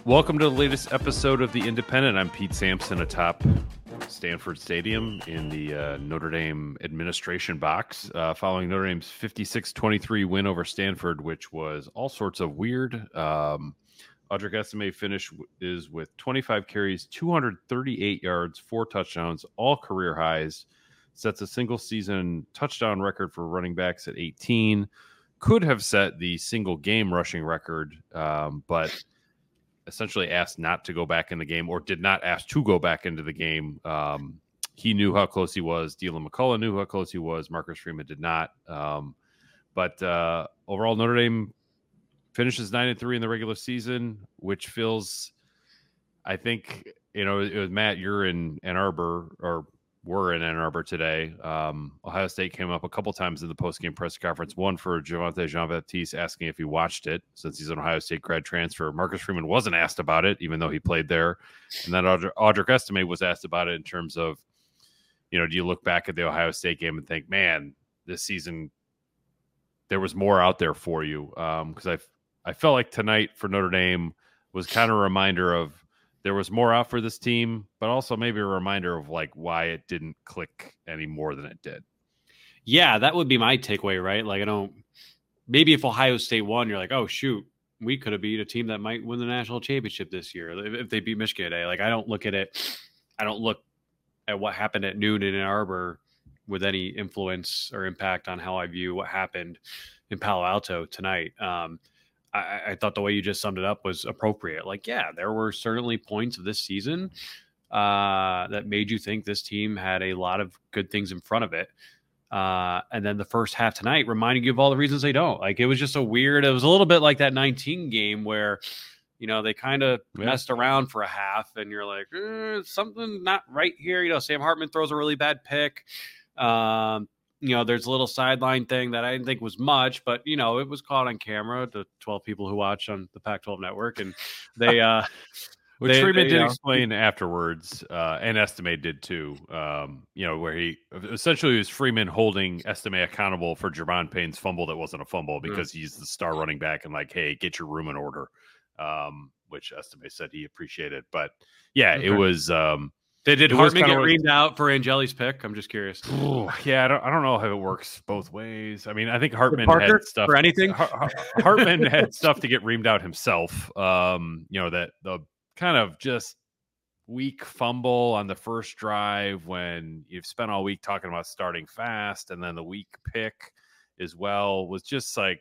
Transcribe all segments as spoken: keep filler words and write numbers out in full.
Welcome to the latest episode of The Independent. I'm Pete Sampson atop Stanford Stadium in the uh, Notre Dame administration box, uh, following Notre Dame's fifty-six twenty-three win over Stanford, which was all sorts of weird. Um, Audric Estime finish is with twenty-five carries, two hundred thirty-eight yards, four touchdowns, all career highs. Sets a single season touchdown record for running backs at eighteen. Could have set the single game rushing record, um, but essentially asked not to go back in the game, or did not ask to go back into the game. Um, he knew how close he was. Deland McCullough knew how close he was. Marcus Freeman did not. Um, but uh, overall, Notre Dame finishes nine and three in the regular season, which feels, I think, you know, it was Matt, you're in Ann Arbor, or were in Ann Arbor today. Um, Ohio State came up a couple times in the post-game press conference, one for Javonte Jean-Baptiste asking if he watched it, since he's an Ohio State grad transfer. Marcus Freeman wasn't asked about it, even though he played there. And then Audric, Audric Estime was asked about it in terms of, you know, do you look back at the Ohio State game and think, man, this season there was more out there for you? Because um, I I felt like tonight for Notre Dame was kind of a reminder of there was more out for this team, but also maybe a reminder of like why it didn't click any more than it did. Yeah, that would be my takeaway, right? Like, I don't, maybe if Ohio State won, you're like, oh, shoot, we could have beat a team that might win the national championship this year if they beat Michigan today. Like, I don't look at it, I don't look at what happened at noon in Ann Arbor with any influence or impact on how I view what happened in Palo Alto tonight. Um, I, I thought the way you just summed it up was appropriate. Like, yeah, there were certainly points of this season uh, that made you think this team had a lot of good things in front of it. Uh, and then the first half tonight reminding you of all the reasons they don't. Like, it was just a weird, it was a little bit like that nineteen game where, you know, they kind of yeah. messed around for a half and you're like, eh, something not right here. You know, Sam Hartman throws a really bad pick. Um, You know, there's a little sideline thing that I didn't think was much, but, you know, it was caught on camera, the twelve people who watch on the Pac twelve network. And they, uh, which they, Freeman they, did you know, explain afterwards, uh, and Estime did too, um, you know, where he essentially was Freeman holding Estime accountable for Jermon Payne's fumble that wasn't a fumble because mm. he's the star running back and like, hey, get your room in order, um, which Estime said he appreciated. But, yeah, okay. it was um, – They did Hartman get reamed out for Angeli's pick? I'm just curious. Yeah, I don't, I don't know how it works both ways. I mean, I think Hartman Parker, had stuff for anything. Hartman had stuff to get reamed out himself. Um, you know, that the kind of just weak fumble on the first drive when you've spent all week talking about starting fast, and then the weak pick as well was just like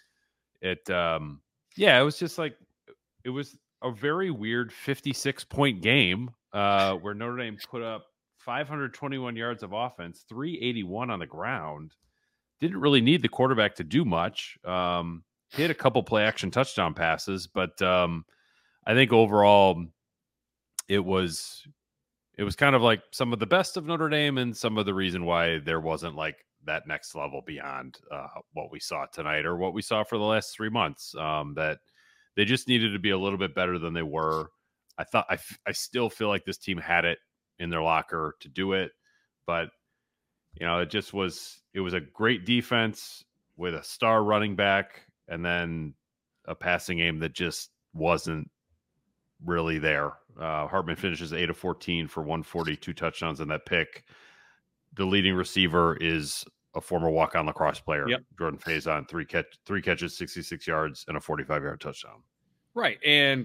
it. Um, yeah, it was just like it was a very weird fifty-six point game. Uh, where Notre Dame put up five hundred twenty-one yards of offense, three eighty-one on the ground. Didn't really need the quarterback to do much. Um, hit a couple play action touchdown passes, but um, I think overall it was it was kind of like some of the best of Notre Dame and some of the reason why there wasn't like that next level beyond uh, what we saw tonight or what we saw for the last three months. Um, that they just needed to be a little bit better than they were. I thought I, I still feel like this team had it in their locker to do it, but you know, it just was, it was a great defense with a star running back and then a passing game that just wasn't really there. Uh, Hartman finishes eight of fourteen for one forty, two touchdowns and that pick. The leading receiver is a former walk-on lacrosse player, yep. Jordan Faison, three catch, three catches, sixty-six yards and a forty-five yard touchdown. Right. And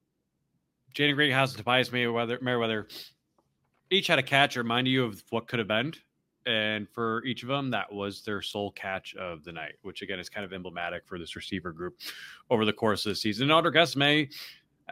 Jaden Greathouse and Tobias Merriweather, Merriweather each had a catch, remind you of what could have been. And for each of them, that was their sole catch of the night, which, again, is kind of emblematic for this receiver group over the course of the season. And Audric Estime, uh,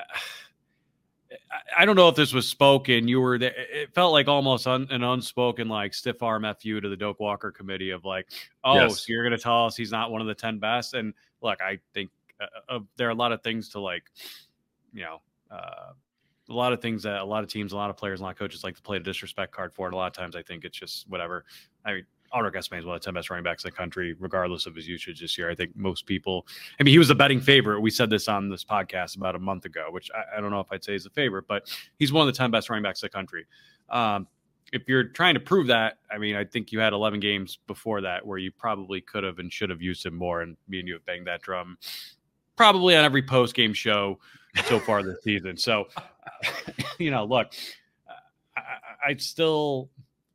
I don't know if this was spoken. You were there. It felt like almost un, an unspoken, like, stiff arm F U to the Doak Walker committee of like, oh, yes. So you're going to tell us he's not one of the ten best. And look, I think uh, uh, there are a lot of things to like, you know, Uh, a lot of things that a lot of teams, a lot of players, a lot of coaches like to play the disrespect card for. And a lot of times I think it's just whatever. I mean, Audric Estime is one of the ten best running backs in the country, regardless of his usage this year. I think most people, I mean, he was a betting favorite. We said this on this podcast about a month ago, which I, I don't know if I'd say is a favorite, but he's one of the ten best running backs in the country. Um, if you're trying to prove that, I mean, I think you had eleven games before that where you probably could have and should have used him more. And me and you have banged that drum probably on every post game show so far this season. So, you know, look, I, I, I still,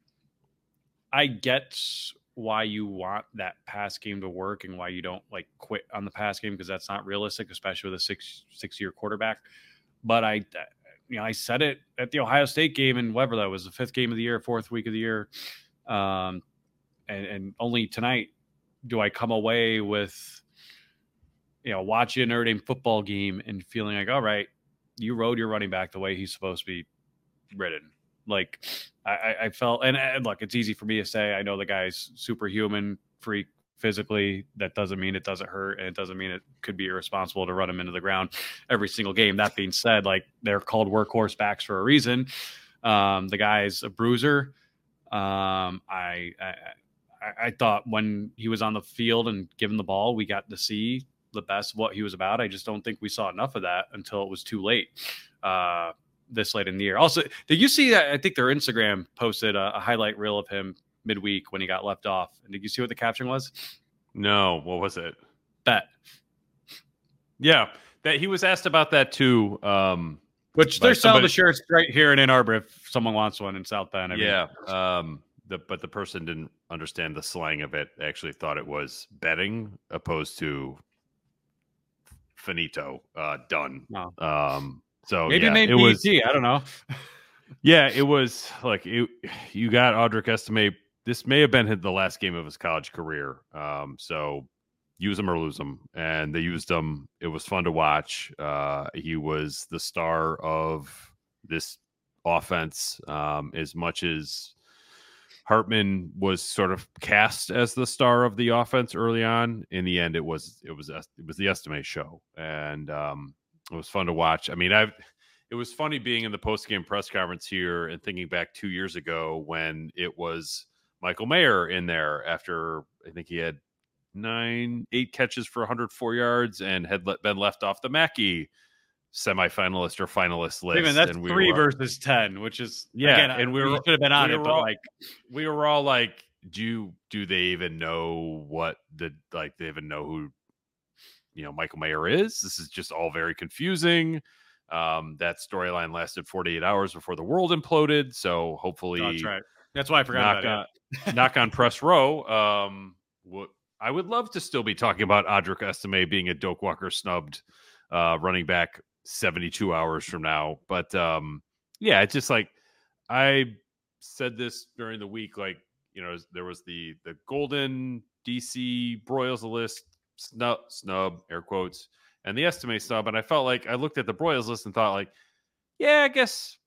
I get why you want that pass game to work and why you don't like quit on the pass game, because that's not realistic, especially with a six six year quarterback. But I, you know, I said it at the Ohio State game, and whatever that was, the fifth game of the year, fourth week of the year, um, and, and only tonight do I come away with, you know, watching a Notre Dame football game and feeling like, all right, you rode your running back the way he's supposed to be ridden. Like I, I felt, and, and look, it's easy for me to say, I know the guy's superhuman freak physically. That doesn't mean it doesn't hurt, and it doesn't mean it could be irresponsible to run him into the ground every single game. That being said, like, they're called workhorse backs for a reason. Um, the guy's a bruiser. Um, I, I, I thought when he was on the field and given the ball, we got to see the best of what he was about. I just don't think we saw enough of that until it was too late. Uh, this late in the year. Also, did you see that? I think their Instagram posted a, a highlight reel of him midweek when he got left off. And did you see what the caption was? No. What was it? Bet. Yeah. That he was asked about that too. Um, Which they're selling the shirts right here in Ann Arbor if someone wants one in South Bend. I mean. Yeah. Um, the, but the person didn't understand the slang of it. They actually thought it was betting opposed to finito, uh, done. No. Um, So maybe yeah, maybe it was. I don't know. Yeah, it was like it, you got Audric Estime. This may have been the last game of his college career. Um, so use him or lose him, and they used him. It was fun to watch. Uh, he was the star of this offense. Um, as much as Hartman was sort of cast as the star of the offense early on, in the end, it was it was it was the Estime show, and um, it was fun to watch. I mean, I've it was funny being in the post-game press conference here and thinking back two years ago when it was Michael Mayer in there after I think he had nine, eight catches for one hundred four yards and had let, been left off the Mackey semifinalist or finalist list. Even that's and we three were, versus ten, which is yeah, again, and we were, should have been on we it, were but all, like we were all like, do you, do they even know what the like they even know who you know Michael Mayer is? This is just all very confusing. Um, that storyline lasted forty-eight hours before the world imploded. So hopefully, that's right. That's why I forgot knock about on, knock on press row. Um, what I would love to still be talking about Audric Estime being a Doak Walker snubbed uh, running back seventy-two hours from now. But um, yeah, it's just like I said this during the week. Like, you know, there was the the Golden D C Broyles list snub, snub air quotes, and the Estime snub, and I felt like I looked at the Broyles list and thought, like, yeah, I guess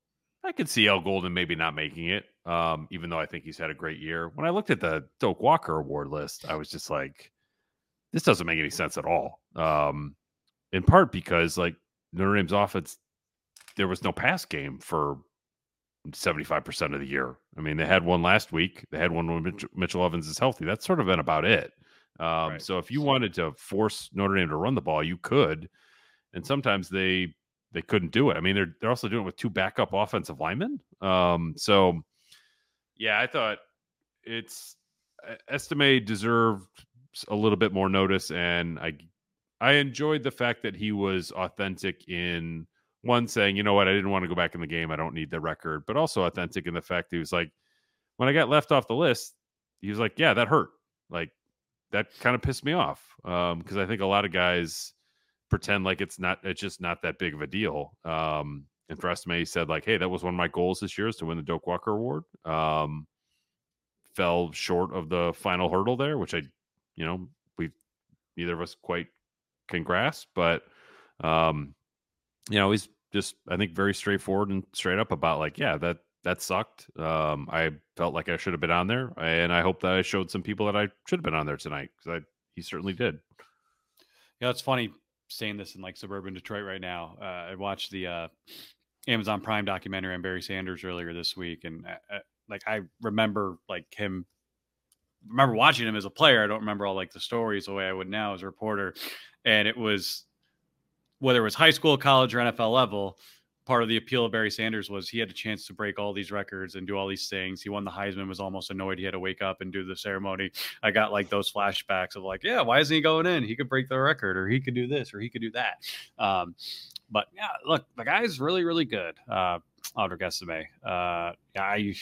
I could see Al Golden maybe not making it, um, even though I think he's had a great year. When I looked at the Doak Walker award list, I was just like, this doesn't make any sense at all. Um, in part because, like, Notre Dame's offense, there was no pass game for seventy-five percent of the year. I mean, they had one last week. They had one when Mitch, Mitchell Evans is healthy. That's sort of been about it. Um, Right. So if you wanted to force Notre Dame to run the ball, you could. And sometimes they they couldn't do it. I mean, they're they're also doing it with two backup offensive linemen. Um, so yeah, I thought it's Estime deserved a little bit more notice, and I I enjoyed the fact that he was authentic in one saying, you know what, I didn't want to go back in the game. I don't need the record, but also authentic in the fact that he was like, when I got left off the list, he was like, yeah, that hurt. Like, that kind of pissed me off. Um, because I think a lot of guys pretend like it's not, it's just not that big of a deal. Um, and for Estime, he said, like, hey, that was one of my goals this year is to win the Doak Walker Award. Um, fell short of the final hurdle there, which I, you know, we neither of us quite can grasp, but um, you know, he's just, I think, very straightforward and straight up about, like, yeah, that that sucked. Um, I felt like I should have been on there, and I hope that I showed some people that I should have been on there tonight, because I he certainly did. Yeah, it's funny saying this in like suburban Detroit right now. Uh, I watched the uh, Amazon Prime documentary on Barry Sanders earlier this week, and uh, like I remember like him. Remember watching him as a player. I don't remember all like the stories the way I would now as a reporter, and it was whether it was high school, college, or N F L level. part of the appeal of Barry Sanders was he had a chance to break all these records and do all these things. He won the Heisman, was almost annoyed he had to wake up and do the ceremony. I got like those flashbacks of like, yeah, why isn't he going in? He could break the record, or he could do this, or he could do that. Um, but yeah, look, the guy's really, really good. Uh, Audric Estime. Uh, I,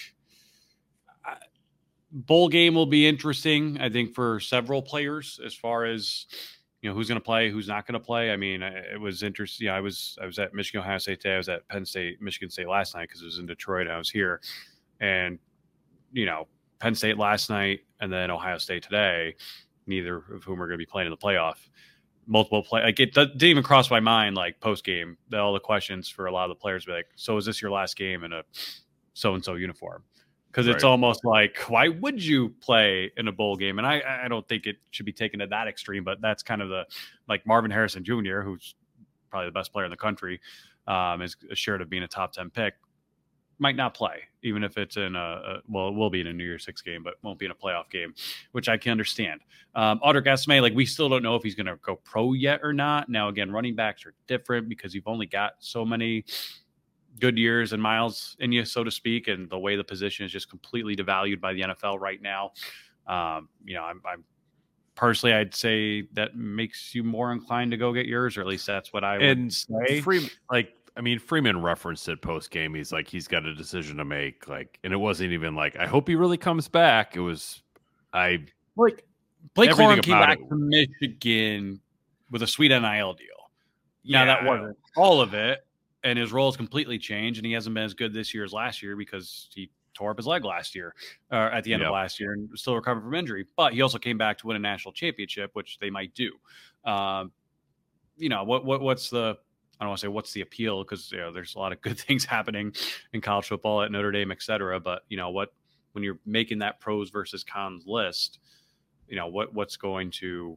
I, bowl game will be interesting, I think, for several players as far as, you know, who's going to play, who's not going to play. I mean, it was interesting. Yeah, I was I was at Michigan, Ohio State today. I was at Penn State, Michigan State last night because it was in Detroit and I was here. And, you know, Penn State last night and then Ohio State today, neither of whom are going to be playing in the playoff. Multiple play, like it didn't even cross my mind, like post game, all the questions for a lot of the players be like, so is this your last game in a so and so uniform? Because it's right. Almost like, why would you play in a bowl game? And I, I don't think it should be taken to that extreme, but that's kind of the, like Marvin Harrison Junior, who's probably the best player in the country, um, is assured of being a top ten pick, might not play, even if it's in a, a well, it will be in a New Year's Six game, but won't be in a playoff game, which I can understand. Um, Audric Estime, like we still don't know if he's going to go pro yet or not. Now, again, running backs are different because you've only got so many good years and miles in you, so to speak, and the way the position is just completely devalued by the N F L right now. Um, you know, I'm, I'm personally, I'd say that makes you more inclined to go get yours, or at least that's what I would and say. Freeman, like, I mean, Freeman referenced it post game. He's like, he's got a decision to make. Like, and it wasn't even like, I hope he really comes back. It was, I like Blake Corum came back it. to Michigan with a sweet N I L deal. Yeah, now that wasn't all of it. And his role has completely changed, and he hasn't been as good this year as last year because he tore up his leg last year, uh, at the end yep. of last year, and still recovering from injury. But he also came back to win a national championship, which they might do. Um, you know, what what what's the I don't want to say what's the appeal, because you know there's a lot of good things happening in college football at Notre Dame, et cetera. But you know what, when you're making that pros versus cons list, you know what what's going to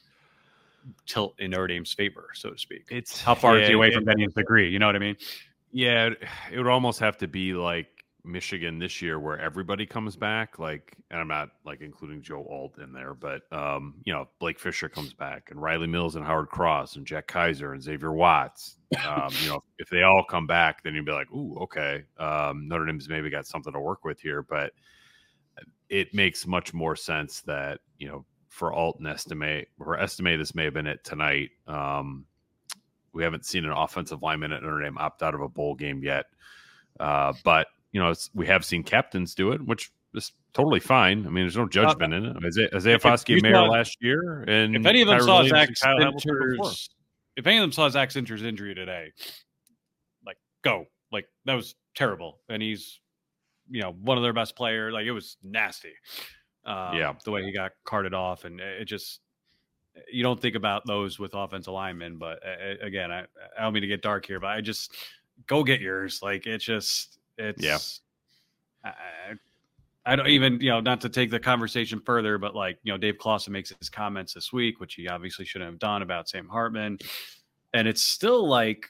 tilt in Notre Dame's favor, so to speak. It's how far yeah, is he away it, from getting his degree? You know what I mean? Yeah, it would almost have to be like Michigan this year, where everybody comes back. Like, and I'm not like including Joe Alt in there, but um, you know, Blake Fisher comes back, and Riley Mills and Howard Cross and Jack Kaiser and Xavier Watts. Um, you know, if they all come back, then you'd be like, ooh, okay, um, Notre Dame's maybe got something to work with here. But it makes much more sense that, you know, for Alt and Estime, or Estime, this may have been it tonight. Um, we haven't seen an offensive lineman at Notre Dame opt out of a bowl game yet. Uh, but, you know, it's, we have seen captains do it, which is totally fine. I mean, there's no judgment uh, in it. Isaiah, Isaiah Foskey and Mayer last year. And if any of them Tyler saw Zach Sinter's, if any of them saw Zach Sinter's injury today, like, go. Like, that was terrible. And he's, you know, one of their best players. Like, it was nasty. Um, yeah, the way he got carted off, and it just, you don't think about those with offensive linemen. But uh, again, I, I don't mean to get dark here, but I just go get yours. Like, it's just, it's, yeah. I, I don't even, you know, not to take the conversation further, but like, you know, Dave Clawson makes his comments this week, which he obviously shouldn't have done, about Sam Hartman, and it's still like,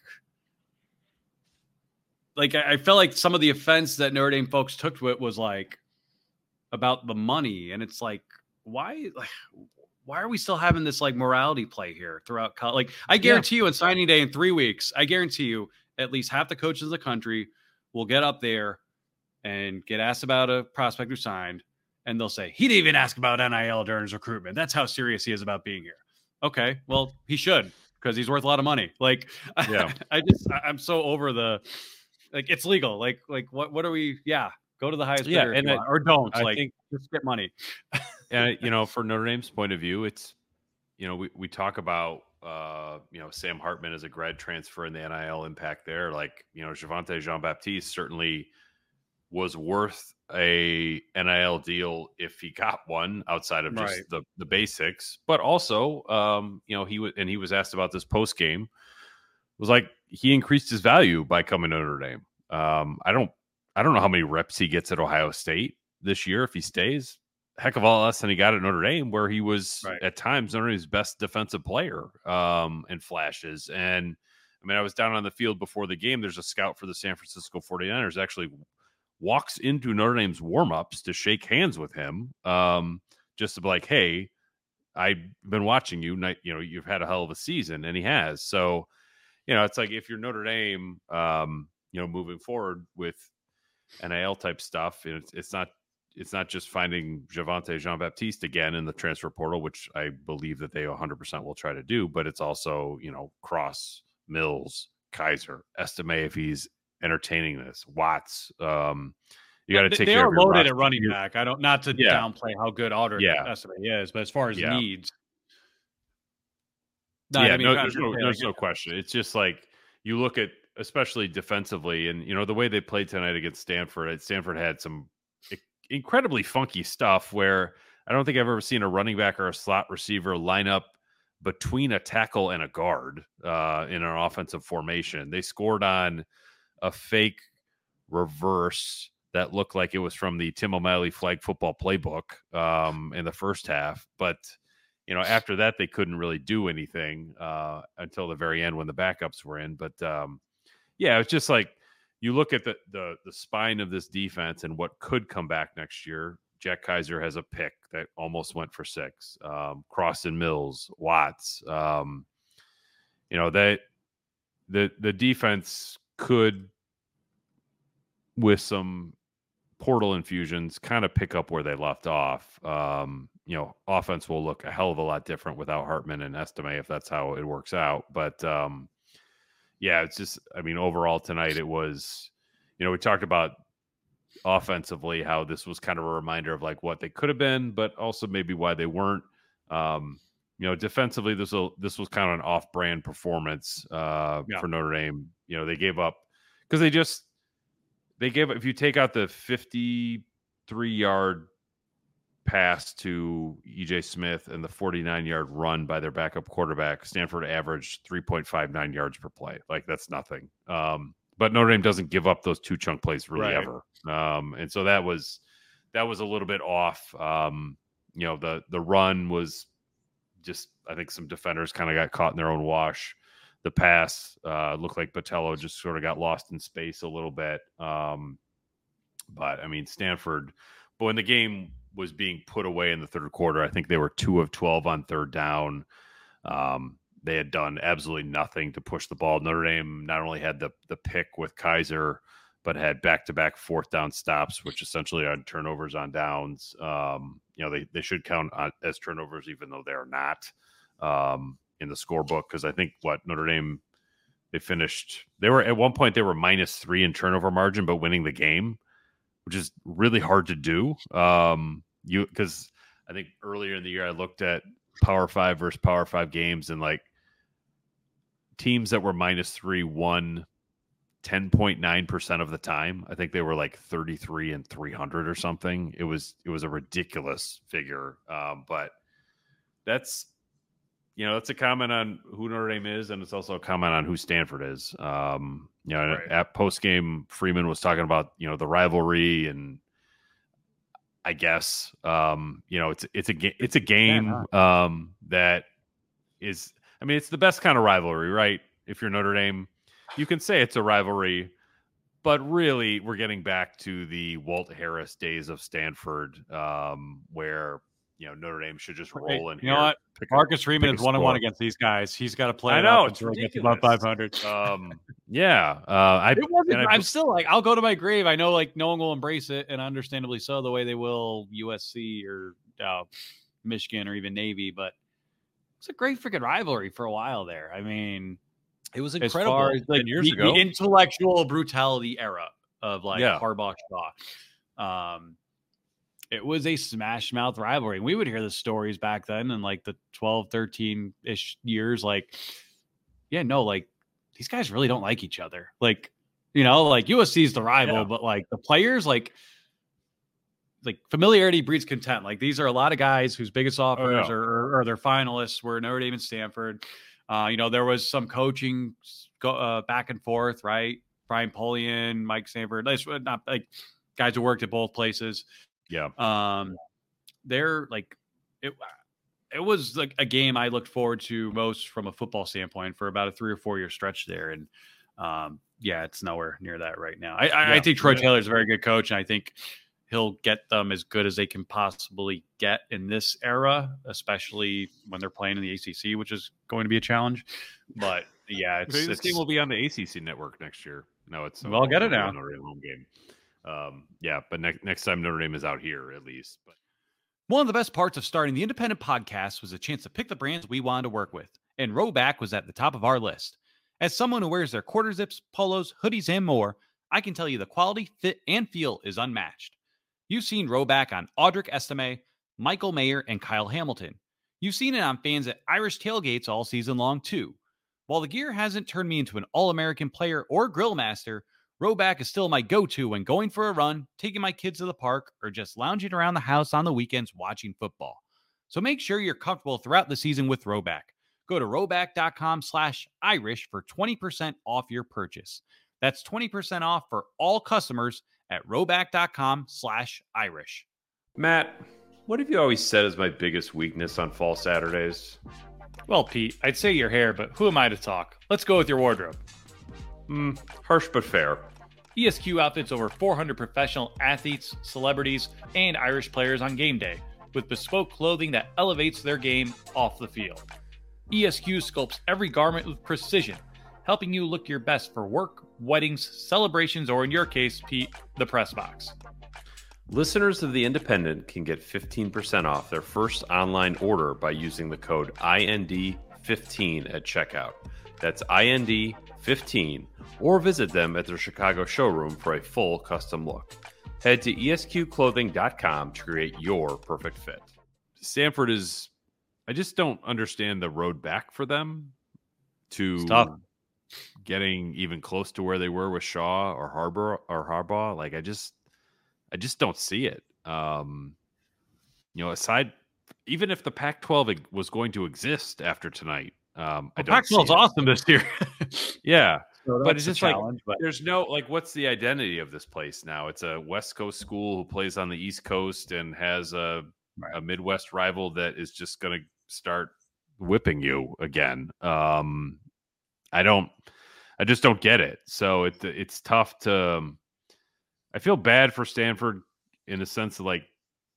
like I, I felt like some of the offense that Notre Dame folks took to it was like, about the money, and it's like, why like why are we still having this like morality play here throughout college? Like, I guarantee yeah. you, in signing day in three weeks, I guarantee you at least half the coaches in the country will get up there and get asked about a prospect who signed, and they'll say, he didn't even ask about N I L during his recruitment. That's how serious he is about being here. Okay, well, he should, because he's worth a lot of money. Like, yeah. I, I just I'm so over the, like, it's legal. Like, like what what are we? Yeah. Go to the highest yeah, bidder, and it, or don't. I like, think, just get money. And you know, for Notre Dame's point of view, it's, you know, we, we talk about uh, you know, Sam Hartman as a grad transfer and the N I L impact there. Like, you know, Javonte Jean-Baptiste certainly was worth a N I L deal if he got one, outside of just right. the the basics. But also, um, you know, he was and he was asked about this post game. Was like, he increased his value by coming to Notre Dame. Um, I don't. I don't know how many reps he gets at Ohio State this year if he stays. Heck of all less than he got at Notre Dame, where he was right. at times Notre Dame's best defensive player um, in flashes. And I mean, I was down on the field before the game. There's a scout for the San Francisco forty-niners actually walks into Notre Dame's warmups to shake hands with him, um, just to be like, hey, I've been watching you. You know, you've had a hell of a season, and he has. So, you know, it's like if you're Notre Dame, um, you know, moving forward with N I L type stuff, it's it's not it's not just finding Javonte Jean-Baptiste again in the transfer portal, which I believe that they one hundred percent will try to do, but it's also, you know, Cross, Mills, Kaiser, Estime if he's entertaining this, Watts. Um, you got to take they care are of your loaded roster. at running back. I don't not to Yeah. downplay how good Aldridge Yeah. Estime is, but as far as Yeah. needs, no, yeah, I mean, no, there's no, there's like, no question. It's just like you look at, especially defensively, and you know the way they played tonight against Stanford. Stanford had some incredibly funky stuff where I don't think I've ever seen a running back or a slot receiver line up between a tackle and a guard uh, in an offensive formation. They scored on a fake reverse that looked like it was from the Tim O'Malley flag football playbook um, in the first half. But, you know, after that, they couldn't really do anything uh, until the very end when the backups were in. But, um, yeah, it's just like you look at the, the the spine of this defense and what could come back next year. Jack Kaiser has a pick that almost went for six. Um, Croston Mills, Watts. Um, you know, that the the defense could, with some portal infusions, kind of pick up where they left off. Um, you know, offense will look a hell of a lot different without Hartman and Estime if that's how it works out. But um, yeah, it's just, I mean, overall tonight it was, you know, we talked about offensively how this was kind of a reminder of like what they could have been, but also maybe why they weren't. Um, you know, defensively, this was this was kind of an off-brand performance uh, yeah. for Notre Dame. You know, they gave up because they just they gave. If you take out the fifty-three yard pass to E J Smith and the forty-nine yard run by their backup quarterback, Stanford averaged three point five nine yards per play. Like that's nothing. Um, but Notre Dame doesn't give up those two chunk plays really right. ever. Um, and so that was that was a little bit off. Um, you know, the the run was just, I think some defenders kind of got caught in their own wash. The pass uh, looked like Botello just sort of got lost in space a little bit. Um, but I mean, Stanford, but when the game was being put away in the third quarter, I think they were two of twelve on third down. Um, they had done absolutely nothing to push the ball. Notre Dame not only had the the pick with Kaiser, but had back-to-back fourth down stops, which essentially are turnovers on downs. Um, you know, they, they should count on, as turnovers, even though they're not um, in the scorebook. Because I think what Notre Dame, they finished, they were at one point, they were minus three in turnover margin, but winning the game, which is really hard to do. Um, you because I think earlier in the year I looked at Power Five versus Power Five games, and like teams that were minus three won ten point nine percent of the time. I think they were like thirty-three and three hundred or something. It was it was a ridiculous figure. Um, but that's, you know, that's a comment on who Notre Dame is, and it's also a comment on who Stanford is. Um, you know, right. At post game, Freeman was talking about, you know, the rivalry, and I guess um, you know, it's it's a it's a game yeah, um, that is, I mean, it's the best kind of rivalry, right? If you're Notre Dame, you can say it's a rivalry, but really we're getting back to the Walt Harris days of Stanford, um, where, you know, Notre Dame should just roll hey, in you here. know what? Marcus Freeman is one on one against these guys. He's got to play. I it know up it's ridiculous. About five hundred. Um, yeah, uh, I, it wasn't, I, I'm still like, I'll go to my grave. I know, like, no one will embrace it, and understandably so, the way they will U S C or uh, Michigan or even Navy. But it's a great freaking rivalry for a while there. I mean, it was incredible. As far as, like, ten years the, ago, the intellectual brutality era of like yeah. Harbaugh Shaw. Um, it was a smash mouth rivalry. We would hear the stories back then in like the twelve, thirteen ish years. Like, yeah, no, like these guys really don't like each other. Like, you know, like U S C's the rival, yeah. but like the players, like, like familiarity breeds contempt. Like these are a lot of guys whose biggest offers oh, yeah. are, are their finalists were Notre Dame and Stanford. Uh, you know, there was some coaching go, uh, back and forth, right? Brian Polian, Mike Stanford, not like guys who worked at both places. Yeah. Um, they're like, it, it was like a game I looked forward to most from a football standpoint for about a three or four year stretch there. And um, yeah, it's nowhere near that right now. I, I, yeah. I think Troy Taylor is a very good coach, and I think he'll get them as good as they can possibly get in this era, especially when they're playing in the A C C, which is going to be a challenge. But Yeah, it's, Maybe it's this game will be on the A C C network next year. No, it's Well, get it now. Notre Dame home game. Um, yeah, but next next time Notre Dame is out here, at least. But one of the best parts of starting the Independent podcast was a chance to pick the brands we wanted to work with, and Rhoback was at the top of our list. As someone who wears their quarter zips, polos, hoodies, and more, I can tell you the quality, fit, and feel is unmatched. You've seen Rhoback on Audric Estime, Michael Mayer, and Kyle Hamilton. You've seen it on fans at Irish tailgates all season long, too. While the gear hasn't turned me into an All-American player or grill master, Rhoback is still my go-to when going for a run, taking my kids to the park, or just lounging around the house on the weekends watching football. So make sure you're comfortable throughout the season with Rhoback. Go to rhoback.com slash Irish for twenty percent off your purchase. That's twenty percent off for all customers at rhoback.com slash Irish. Matt, what have you always said is my biggest weakness on fall Saturdays? Well, Pete, I'd say your hair, but who am I to talk? Let's go with your wardrobe. Hmm, harsh but fair. E S Q outfits over four hundred professional athletes, celebrities, and Irish players on game day with bespoke clothing that elevates their game off the field. E S Q sculpts every garment with precision, helping you look your best for work, weddings, celebrations, or in your case, Pete, the press box. Listeners of The Independent can get fifteen percent off their first online order by using the code I N D fifteen at checkout. That's I N D fifteen, or visit them at their Chicago showroom for a full custom look. Head to E S Q clothing dot com to create your perfect fit. Stanford is, I just don't understand the road back for them to Stop. getting even close to where they were with Shaw or Harbor or Harbaugh. Like I just, I just don't see it. Um, you know, aside, even if the Pac twelve was going to exist after tonight, um, I Well, don't Pac see twelve's it. awesome this year. Yeah. So But that's it's a just like, challenge, but there's no, like, what's the identity of this place now? It's a West Coast school who plays on the East Coast and has a, Right. a Midwest rival that is just going to start whipping you again. Um, I don't, I just don't get it. So it, it's tough to, I feel bad for Stanford in a sense of like,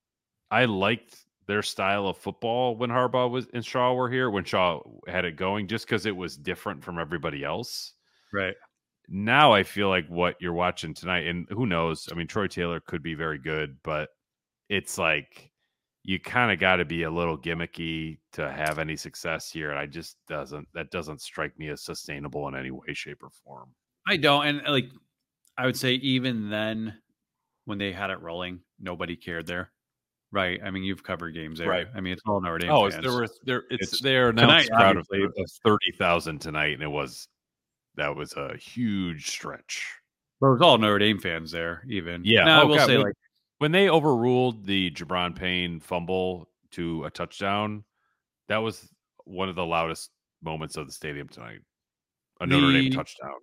I liked their style of football when Harbaugh was and Shaw were here, when Shaw had it going, just because it was different from everybody else. right. Now I feel like what you're watching tonight, and who knows? I mean, Troy Taylor could be very good, but it's like you kind of got to be a little gimmicky to have any success here. And I just doesn't that doesn't strike me as sustainable in any way, shape, or form. I don't, and like I would say, even then, when they had it rolling, nobody cared there. Right. I mean, you've covered games there. Right. I mean, it's all Notre Dame Oh, fans. there was there. It's, It's- they are announced tonight, crowd of, obviously. of thirty thousand tonight, and it was that was a huge stretch. There was all Notre Dame fans there, even. Yeah. Now, I Oh, will God, say, when- like, When they overruled the Jabron Payne fumble to a touchdown, that was one of the loudest moments of the stadium tonight. A Notre Dame The- touchdown.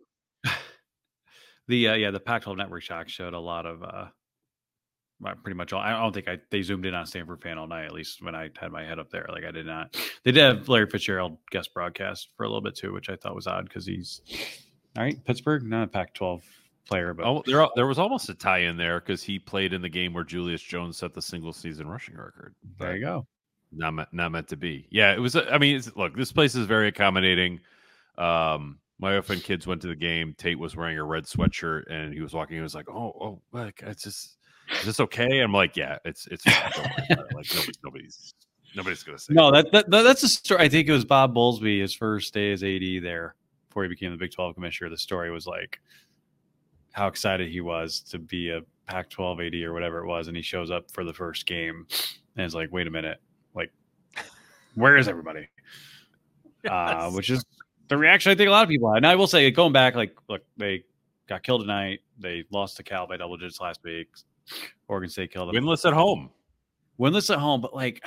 the uh, yeah, the Pac twelve Network Shock showed a lot of uh, well, pretty much all. I don't think I they zoomed in on Stanford fan all night. At least when I had my head up there, like I did not. They did have Larry Fitzgerald guest broadcast for a little bit too, which I thought was odd because he's all right. Pittsburgh, not a Pac twelve player, but Oh, there, there was almost a tie in there because he played in the game where Julius Jones set the single season rushing record. there you go. Not me- not meant to be. Yeah, it was. I mean, it's, look, this place is very accommodating. Um, my wife and kids went to the game. Tate was wearing a red sweatshirt, and he was walking. He was like, "Oh, oh, like it's just, is this okay?" I'm like, "Yeah, it's it's fine. Don't worry about it. Like nobody, nobody's nobody's gonna say No, that, that that- that's a story. I think it was Bob Bowlesby, his first day as A D there before he became the Big twelve commissioner. The story was like how excited he was to be a Pac twelve A D or whatever it was, and he shows up for the first game, and it's like, wait a minute, like, where is everybody? Uh, which is the reaction I think a lot of people had. And I will say, going back, like, look, they got killed tonight. They lost to Cal by double digits last week. Oregon State killed them. winless at home. Winless at home, but like,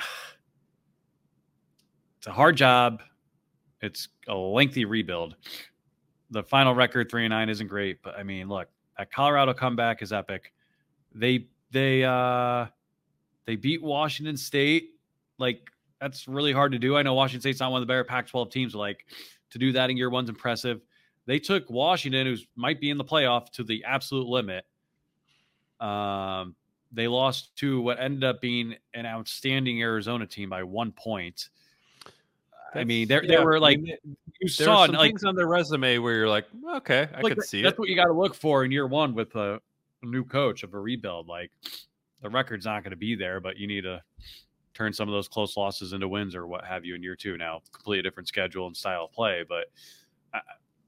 it's a hard job. It's a lengthy rebuild. The final record, three and nine, isn't great, but I mean, look, that Colorado comeback is epic. They they uh they beat Washington State. Like, that's really hard to do. I know Washington State's not one of the better Pac twelve teams, but like, to do that in year one's impressive. They took Washington, who's might be in the playoff, to the absolute limit. Um, they lost to what ended up being an outstanding Arizona team by one point. I mean, there yeah, there were like I mean, you there saw are some like, things on their resume where you're like, okay, I like could see that's it. what you got to look for in year one with a, a new coach of a rebuild. Like the record's not going to be there, but you need to turn some of those close losses into wins or what have you in year two. Now, completely different schedule and style of play, but I,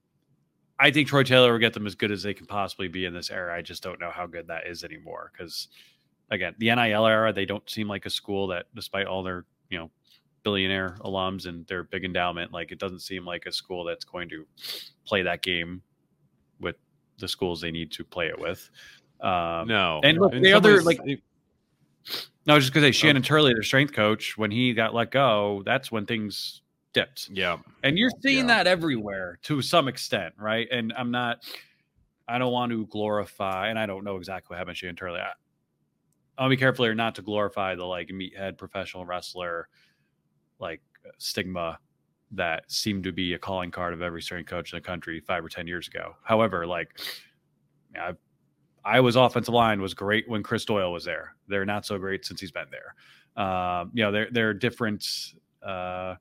I think Troy Taylor will get them as good as they can possibly be in this era. I just don't know how good that is anymore because, again, the N I L era, they don't seem like a school that, despite all their, you know, billionaire alums and their big endowment, like it doesn't seem like a school that's going to play that game with the schools they need to play it with. Um, No, and look, in the some other ways, like, it- no, I was just gonna say Shannon Turley, their strength coach, when he got let go, that's when things dipped. yeah, And you're seeing Yeah. that everywhere to some extent, right? And I'm not, I don't want to glorify, and I don't know exactly what happened to Shannon Turley. I, I'll be careful here not to glorify the like meathead professional wrestler like stigma that seemed to be a calling card of every strength coach in the country five or ten years ago. However, like I, Iowa's offensive line was great when Chris Doyle was there. They're not so great since he's been there. Um, you know, they're they're different. Uh,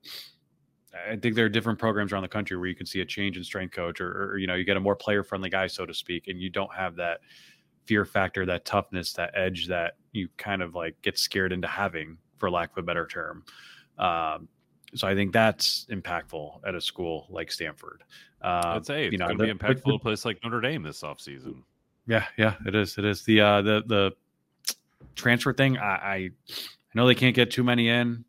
I think there are different programs around the country where you can see a change in strength coach, or, or you know, you get a more player friendly guy, so to speak, and you don't have that fear factor, that toughness, that edge that you kind of like get scared into having, for lack of a better term. Um, so I think that's impactful at a school like Stanford. Uh, I'd say it's you know, going to be the- impactful in a place like Notre Dame this offseason. Yeah, yeah, it is. It is the uh, the the transfer thing. I, I I know they can't get too many in.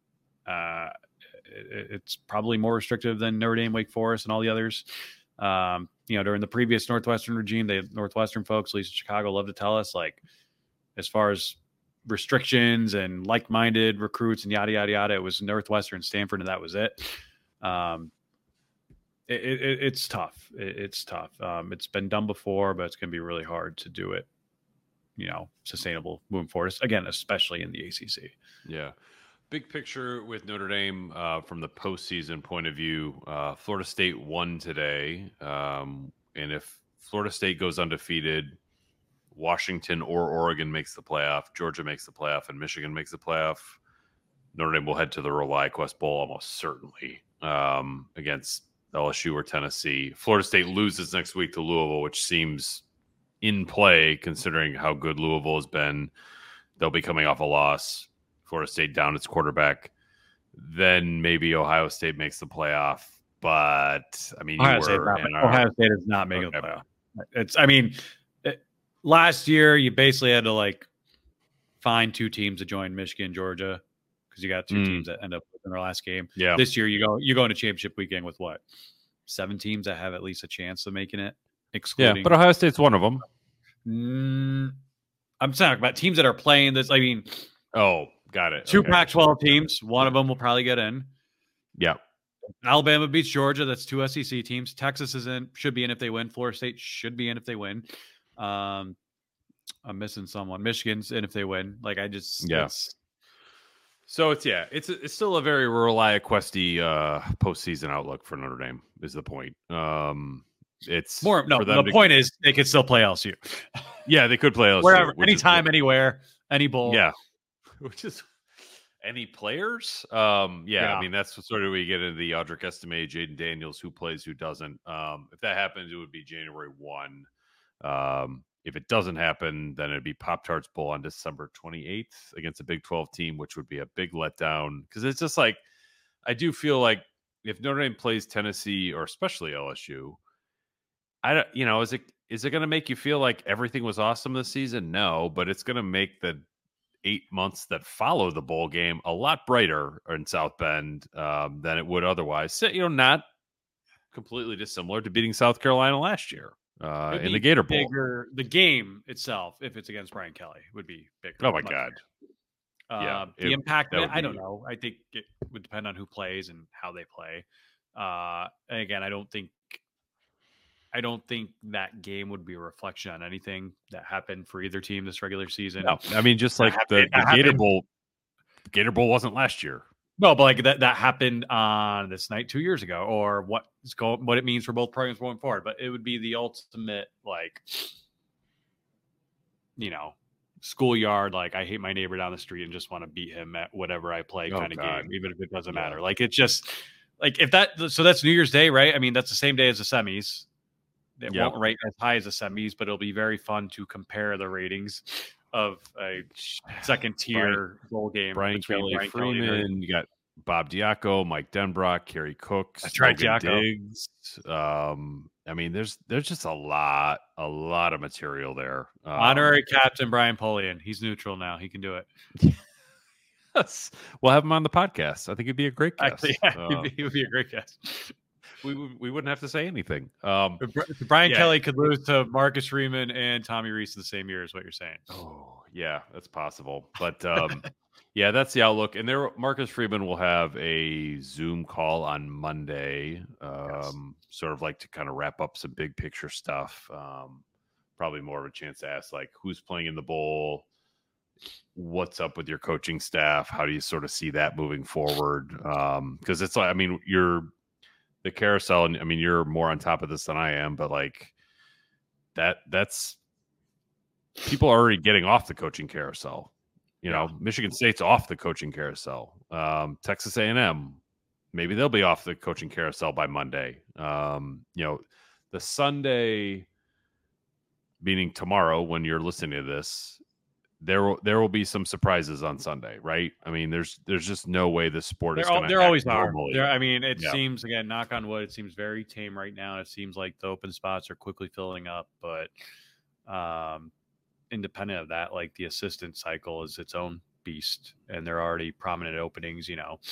Uh, it, it's probably more restrictive than Notre Dame, Wake Forest, and all the others. Um, you know, during the previous Northwestern regime, they Northwestern folks, at least in Chicago, love to tell us like, as far as restrictions and like-minded recruits and yada yada yada, it was Northwestern, Stanford, and that was it. Um, it, it it's tough. It, it's tough. Um, it's been done before, but it's going to be really hard to do it, you know, sustainable moving forward. Again, especially in the A C C. Yeah. Big picture with Notre Dame uh, from the postseason point of view. Uh, Florida State won today. Um, and if Florida State goes undefeated, Washington or Oregon makes the playoff, Georgia makes the playoff, and Michigan makes the playoff, Notre Dame will head to the ReliaQuest Bowl almost certainly um, against L S U or Tennessee. Florida State loses next week to Louisville, which seems in play considering how good Louisville has been. They'll be coming off a loss. Florida State down its quarterback. Then maybe Ohio State makes the playoff. But, I mean, you Ohio State, were not, in our, Ohio State is not making Okay. the playoff. It's, I mean, it, last year you basically had to like find two teams to join Michigan, Georgia, because you got two Mm. teams that end up in their last game. yeah. This year you go you go into championship weekend with what, seven teams that have at least a chance of making it, Yeah, excluding. but Ohio State's one of them. Mm, I'm talking about teams that are playing this. I mean, Oh, got it. two Okay. Pac twelve teams. One of them will probably get in. Yeah. Alabama beats Georgia. That's two S E C teams. Texas is in, should be in if they win. Florida State should be in if they win. Um, I'm missing someone. Michigan's in if they win. Like I just, Yeah. it's- So it's yeah, it's it's still a very ReliaQuesty uh postseason outlook for Notre Dame is the point. Um, it's more. No, for them the to- point is they could still play L S U Yeah, they could play L S U, wherever, which is anytime, good. anywhere, any bowl. Yeah, which is any players. Um, yeah, Yeah. I mean that's sort of where you get into the Audric Estime, Jaden Daniels, who plays, who doesn't. Um, if that happens, it would be January one. Um, if it doesn't happen, then it'd be Pop-Tarts Bowl on December twenty-eighth against a Big twelve team, which would be a big letdown because it's just like I do feel like if Notre Dame plays Tennessee or especially L S U, I don't, you know, is it is it going to make you feel like everything was awesome this season? No, but it's going to make the eight months that follow the bowl game a lot brighter in South Bend um, than it would otherwise. So, you know, not completely dissimilar to beating South Carolina last year uh, It'd in the be Gator Bowl. Bigger, the game itself, if it's against Brian Kelly, would be bigger. Oh my much God. bigger. Uh, Yeah, the it- impact, that would I don't be- know. I think it would depend on who plays and how they play. Uh, and again, I don't think, I don't think that game would be a reflection on anything that happened for either team this regular season. No, I mean, just That like the, happened- the that Gator happened- Bowl, Gator Bowl wasn't last year. No, but like that that happened on this night two years ago, or what is going, what it means for both programs going forward. But it would be the ultimate, like, you know, schoolyard, like I hate my neighbor down the street and just want to beat him at whatever I play Oh, kind of God. game, even if it doesn't Yeah. matter. Like it's just like if that, so that's New Year's Day, right? I mean, that's the same day as the semis. It Yep. won't rate as high as the semis, but it'll be very fun to compare the ratings of a second tier bowl game. Brian between Kelly Brian Kelly and Freeman, you got Bob Diaco, Mike Denbrock, Kerry Cooks, That's right, Logan Diaco. Diggs. Um, I mean, there's there's just a lot, a lot of material there. Um, honorary captain Brian Polian. He's neutral now. He can do it. yes. We'll have him on the podcast. I think it'd be a great guest. Actually, yeah, Uh, he'd be, he would be a great guest. we would- we wouldn't have to say anything. Um, If Bri- if Brian Yeah. Kelly could lose to Marcus Freeman and Tommy Reese in the same year, is what you're saying. Oh, yeah, that's possible. But um, yeah, that's the outlook. And there, Marcus Freeman will have a Zoom call on Monday, um, sort of like to kind of wrap up some big picture stuff. Um, probably more of a chance to ask, like, who's playing in the bowl? What's up with your coaching staff? How do you sort of see that moving forward? Because it's like, I mean, you're the carousel, and I mean, you're more on top of this than I am, but like that, that's people are already getting off the coaching carousel. You know, Michigan State's off the coaching carousel. Um, Texas A and M, maybe they'll be off the coaching carousel by Monday. Um, you know, the Sunday, meaning tomorrow, when you're listening to this, there will there will be some surprises on Sunday, right? I mean, there's there's just no way the sport is There, al- going there to always are. normally. There, I mean, it Yeah. seems, again, knock on wood, it seems very tame right now. It seems like the open spots are quickly filling up, but um, independent of that, like the assistant cycle is its own beast, and there are already prominent openings. You know,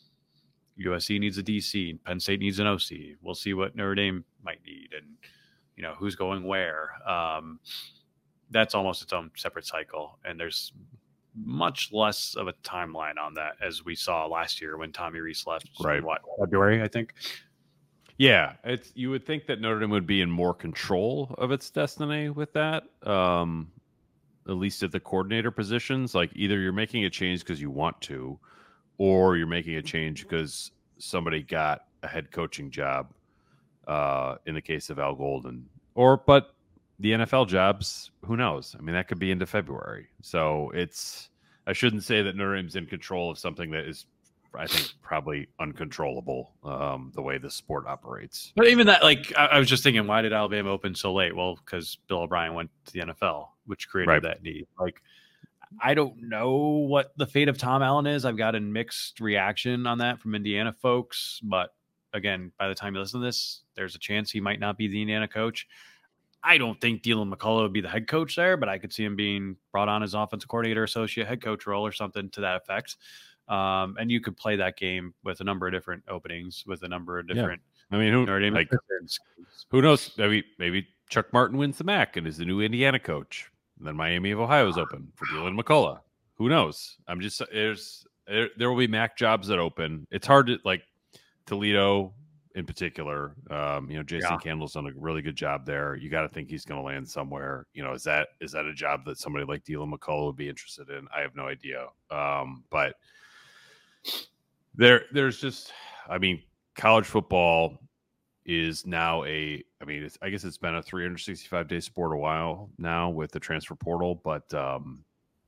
U S C needs a D C, Penn State needs an O C. We'll see what Notre Dame might need, and you know who's going where. Um, that's almost its own separate cycle, and there's much less of a timeline on that, as we saw last year when Tommy Reese left. Right. In what, February, I think. Yeah, it's you would think that Notre Dame would be in more control of its destiny with that. Um, at least at the coordinator positions, like either you're making a change because you want to, or you're making a change because somebody got a head coaching job. Uh, in the case of Al Golden, or but the N F L jobs, who knows? I mean, that could be into February. So it's I shouldn't say that Notre Dame's in control of something that is, I think, probably uncontrollable, um, the way the sport operates. But even that, like, I, I was just thinking, why did Alabama open so late? Well, because Bill O'Brien went to the N F L, which created Right. that need. Like, I don't know what the fate of Tom Allen is. I've got a mixed reaction on that from Indiana folks. But again, by the time you listen to this, there's a chance he might not be the Indiana coach. I don't think Dylan McCullough would be the head coach there, but I could see him being brought on as offensive coordinator, associate head coach role, or something to that effect. Um, and you could play that game with a number of different openings, with a number of Yeah. different. I mean, who Notre Dame like assistants. who knows? Maybe maybe Chuck Martin wins the M A C and is the new Indiana coach. And then Miami of Ohio is open for Dylan McCullough. Who knows? I'm just there's there, there will be M A C jobs that open. It's hard to like Toledo in particular. Um, you know, Jason Yeah. Candle's done a really good job there. You got to think he's going to land somewhere. You know, is that is that a job that somebody like Dylan McCullough would be interested in? I have no idea. Um, but there there's just, I mean, college football is now a, I mean, it's, I guess it's been a three hundred sixty-five day sport a while now with the transfer portal, but um,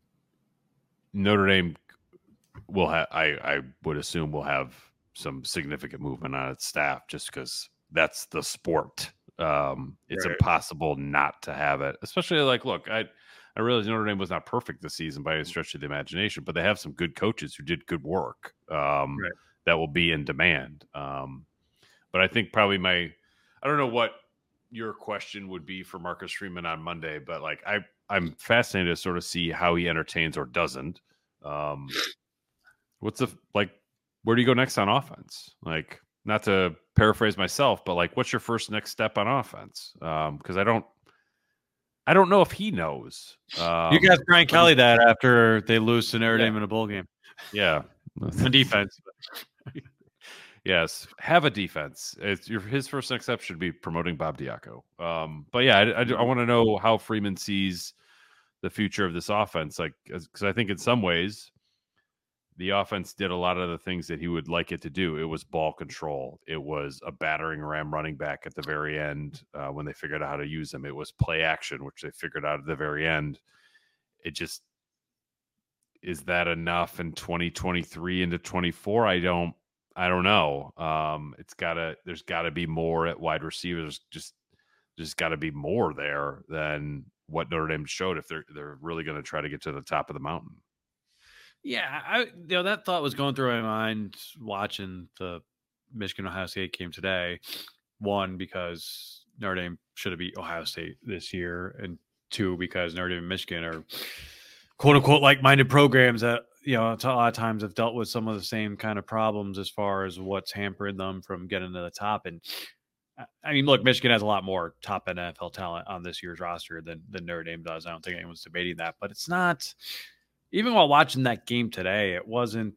Notre Dame will have, I, I would assume will have some significant movement on its staff just because that's the sport. Um, it's Right. impossible not to have it, especially like, look, I, I realize Notre Dame was not perfect this season by any stretch of the imagination, but they have some good coaches who did good work um, Right. that will be in demand. Um, but I think probably my, I don't know what your question would be for Marcus Freeman on Monday, but like I, I'm fascinated to sort of see how he entertains or doesn't. Um, what's the like? Where do you go next on offense? Like, not to paraphrase myself, but like, what's your first next step on offense? Um, because I don't, I don't know if he knows. Um, You guys, Brian Kelly, that after they lose to Notre Yeah. Dame in a bowl game yeah, on defense. yes, have a defense. It's your his first next step should be promoting Bob Diaco. Um, but yeah, I, I, I want to know how Freeman sees the future of this offense, like because I think in some ways the offense did a lot of the things that he would like it to do. It was ball control. It was a battering ram running back at the very end uh, when they figured out how to use him. It was play action, which they figured out at the very end. it just, is that enough in twenty twenty-three into twenty-four? I don't, I don't know. Um, it's gotta, there's gotta be more at wide receivers. Just, just gotta be more there than what Notre Dame showed if they're, they're really going to try to get to the top of the mountain. Yeah. I, you know, that thought was going through my mind watching the Michigan Ohio State game today. One, because Notre Dame should have beat Ohio State this year, and two, because Notre Dame and Michigan are quote unquote like-minded programs that, you know, a lot of times have dealt with some of the same kind of problems as far as what's hampering them from getting to the top. And I mean, look, Michigan has a lot more top end N F L talent on this year's roster than, than Notre Dame does. I don't think anyone's debating that, but it's not, even while watching that game today, it wasn't,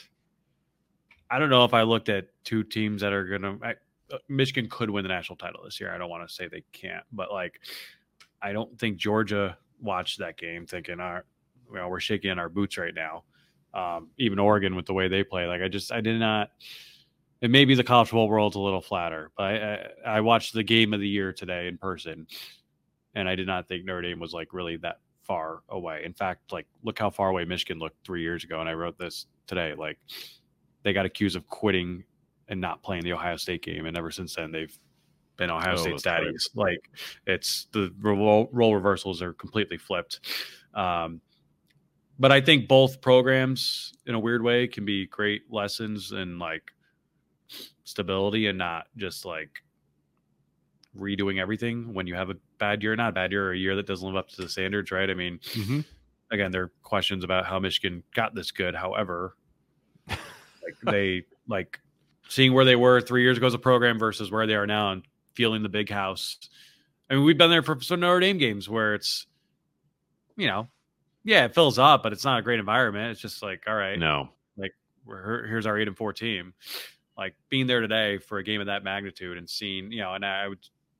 I don't know if I looked at two teams that are going to, Michigan could win the national title this year. I don't want to say they can't, but like, I don't think Georgia watched that game thinking, all right, well, we're shaking in our boots right now. Um, even Oregon with the way they play. Like, I just, I did not, it may be the college football world's a little flatter, but I, I, I watched the game of the year today in person, and I did not think Notre Dame was like really that far away. In fact, like, look how far away Michigan looked three years ago. And I wrote this today, like, they got accused of quitting and not playing the Ohio State game. And ever since then, they've been Ohio Oh, State that's daddies. Like, it's the role, role reversals are completely flipped. Um, But I think both programs, in a weird way, can be great lessons in like stability and not just like redoing everything when you have a bad year, not a bad year, or a year that doesn't live up to the standards, right? I mean, Mm-hmm. again, there are questions about how Michigan got this good. However, like they like seeing where they were three years ago as a program versus where they are now and feeling the big house. I mean, we've been there for some Notre Dame games where it's, you know, yeah, it fills up, but it's not a great environment. It's just like, all right, No. like we're, here's our eight and four team. Like being there today for a game of that magnitude and seeing, you know, and I would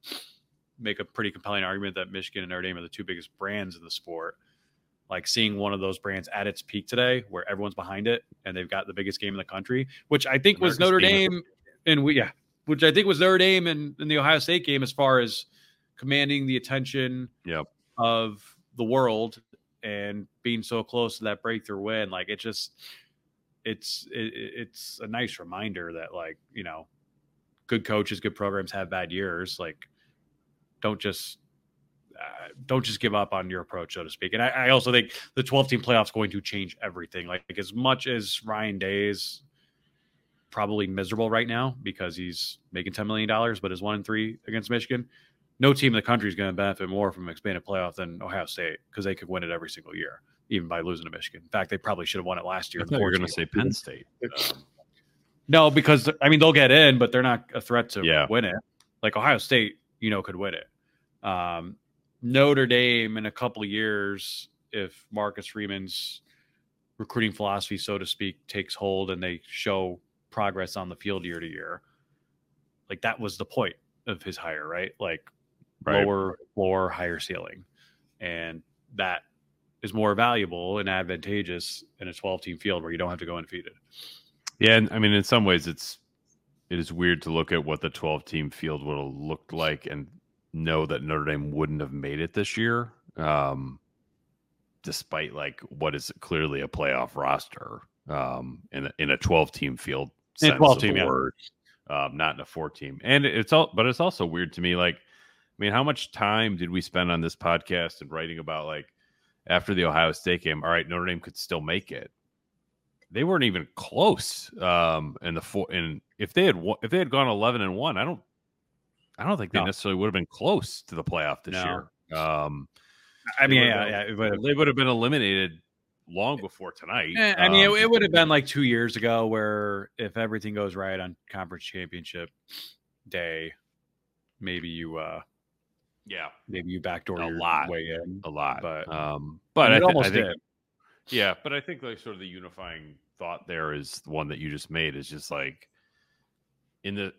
make a pretty compelling argument that Michigan and Notre Dame are the two biggest brands in the sport. Like seeing one of those brands at its peak today, where everyone's behind it and they've got the biggest game in the country, which I think was Notre Dame, and we yeah, which I think was Notre Dame and in the Ohio State game as far as commanding the attention Yep. of the world. And being so close to that breakthrough win, like it just, it's it, it's a nice reminder that, like, you know, good coaches, good programs have bad years. Like, don't just uh, don't just give up on your approach, so to speak. And I, I also think the twelve team playoffs is going to change everything. Like, as much as Ryan Day is probably miserable right now because he's making ten million dollars, but is one and three against Michigan. No team in the country is going to benefit more from an expanded playoff than Ohio State, because they could win it every single year, even by losing to Michigan. In fact, they probably should have won it last year. I thought you were going to say Penn State. Um, no, because, I mean, they'll get in, but they're not a threat to Yeah. win it. Like Ohio State, you know, could win it. Um, Notre Dame in a couple of years, if Marcus Freeman's recruiting philosophy, so to speak, takes hold and they show progress on the field year to year, like that was the point of his hire, right? Like, Right. lower floor, higher ceiling. And that is more valuable and advantageous in a twelve team field where you don't have to go undefeated. Yeah, and I mean, in some ways, it's it is weird to look at what the twelve team field would have looked like and know that Notre Dame wouldn't have made it this year, um, despite like what is clearly a playoff roster um, in a, in a twelve team field sense twelve of team, the yeah. word, um, not in a four team. And it's all, but it's also weird to me, like. I mean, how much time did we spend on this podcast and writing about, like, after the Ohio State game, all right, Notre Dame could still make it. They weren't even close. Um, in the four, and if they had if they had gone eleven and one, I don't, I don't think they No. necessarily would have been close to the playoff this No. year. Um, I mean, They yeah, would've- yeah, it would have, they would have been eliminated long before tonight. Eh, I mean, Um, it, it would have been like two years ago where if everything goes right on conference championship day, maybe you, uh, yeah, maybe you backdoor A your lot. way in. a lot. But- um, but And I, it thi- almost I think, did. Yeah, but I think like sort of the unifying thought there is the one that you just made is just like in the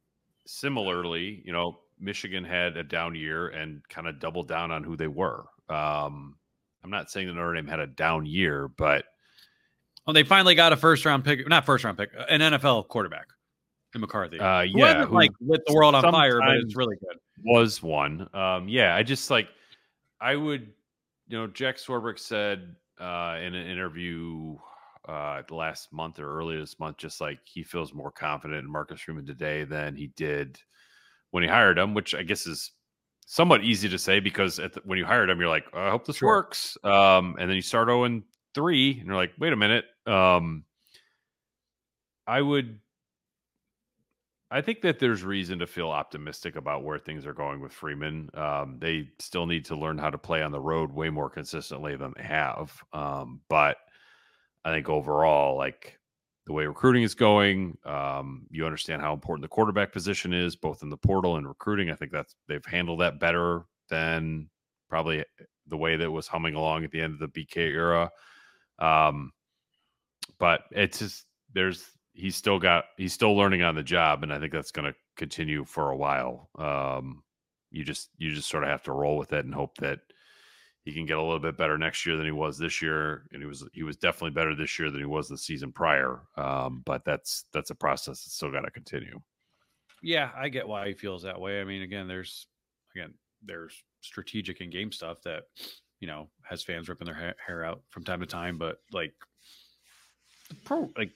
similarly, you know, Michigan had a down year and kind of doubled down on who they were. Um, I'm not saying that Notre Dame had a down year, but Well, they finally got a first round pick, not first round pick, an N F L quarterback in McCarthy. uh, Who yeah, hasn't, who like lit the world on fire, but sometimes it's really good. was one. Um, yeah, I just like I would you know, Jack Swarbrick said uh, in an interview uh, last month or earlier this month, just like he feels more confident in Marcus Freeman today than he did when he hired him, which I guess is somewhat easy to say because at the, when you hired him, you're like, oh, I hope this sure. works. Um, and then you start oh and three, and you're like, wait a minute. Um, I would. I think that there's reason to feel optimistic about where things are going with Freeman. Um, they still need to learn how to play on the road way more consistently than they have. Um, but I think overall, like the way recruiting is going, um, you understand how important the quarterback position is, both in the portal and recruiting. I think that's they've handled that better than probably the way that was humming along at the end of the B K era. Um, but it's just there's. He's still got, he's still learning on the job. And I think that's going to continue for a while. Um, you just, you just sort of have to roll with it and hope that he can get a little bit better next year than he was this year. And he was, he was definitely better this year than he was the season prior. Um, but that's, that's a process that's still got to continue. Yeah. I get why he feels that way. I mean, again, there's, again, there's strategic and game stuff that, you know, has fans ripping their ha- hair out from time to time, but like, pro, like,